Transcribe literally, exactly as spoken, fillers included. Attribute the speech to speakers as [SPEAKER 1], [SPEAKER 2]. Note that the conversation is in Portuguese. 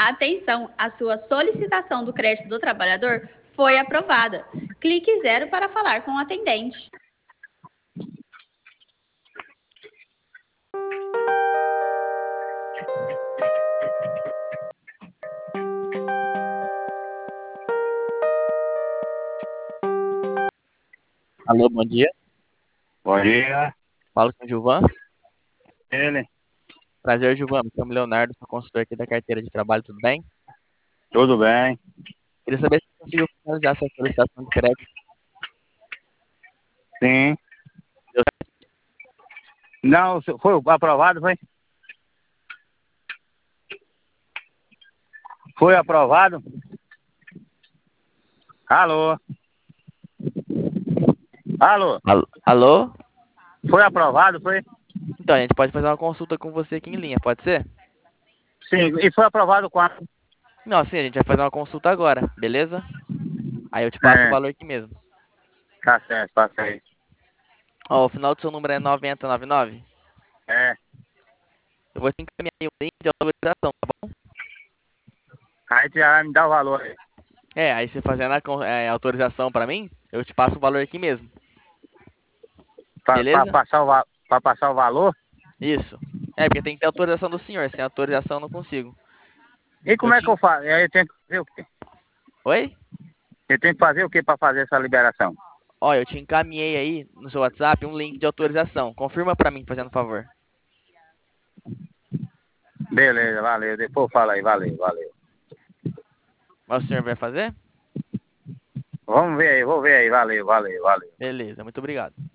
[SPEAKER 1] Atenção, a sua solicitação do crédito do trabalhador foi aprovada. Clique zero para falar com o atendente.
[SPEAKER 2] Alô, bom dia.
[SPEAKER 3] Bom dia.
[SPEAKER 2] Falo com o Gilvan.
[SPEAKER 3] Ele.
[SPEAKER 2] Prazer, Gilvan. Me chamo Leonardo, sou consultor aqui da carteira de trabalho, tudo bem?
[SPEAKER 3] Tudo bem?
[SPEAKER 2] Queria saber se você conseguiu finalizar essa solicitação de crédito.
[SPEAKER 3] Sim.
[SPEAKER 2] Deu
[SPEAKER 3] Não, foi aprovado, foi? Foi aprovado? Alô? Alô?
[SPEAKER 2] Alô? Alô?
[SPEAKER 3] Foi aprovado, foi?
[SPEAKER 2] Então, a gente pode fazer uma consulta com você aqui em linha, pode ser?
[SPEAKER 3] Sim, e foi aprovado quando?
[SPEAKER 2] Não, sim, a gente vai fazer uma consulta agora, beleza? Aí eu te passo o
[SPEAKER 3] É,
[SPEAKER 2] valor aqui mesmo.
[SPEAKER 3] tá certo, passa aí.
[SPEAKER 2] Ó, o final do seu número é noventa e noventa e nove.
[SPEAKER 3] É,
[SPEAKER 2] Eu vou te encaminhar aí um link de autorização, tá bom?
[SPEAKER 3] aí tu já vai me dar o valor aí.
[SPEAKER 2] É, aí você fazendo a con- é, autorização pra mim, eu te passo o valor aqui mesmo,
[SPEAKER 3] Pra, pra
[SPEAKER 2] beleza?
[SPEAKER 3] passar o, va- pra passar o valor?
[SPEAKER 2] Isso. É, porque tem que ter autorização do senhor, sem autorização eu não consigo.
[SPEAKER 3] E
[SPEAKER 2] Eu
[SPEAKER 3] como é que
[SPEAKER 2] te...
[SPEAKER 3] eu faço? Aí eu tenho que fazer o quê?
[SPEAKER 2] Oi?
[SPEAKER 3] Eu tenho que fazer o quê pra fazer essa liberação?
[SPEAKER 2] Ó, eu te encaminhei aí no seu WhatsApp um link de autorização. Confirma pra mim, fazendo favor.
[SPEAKER 3] Beleza, valeu. Depois fala aí, valeu, valeu.
[SPEAKER 2] Mas o senhor vai fazer?
[SPEAKER 3] Vamos ver aí, vou ver aí, valeu, valeu, valeu.
[SPEAKER 2] Beleza, muito obrigado.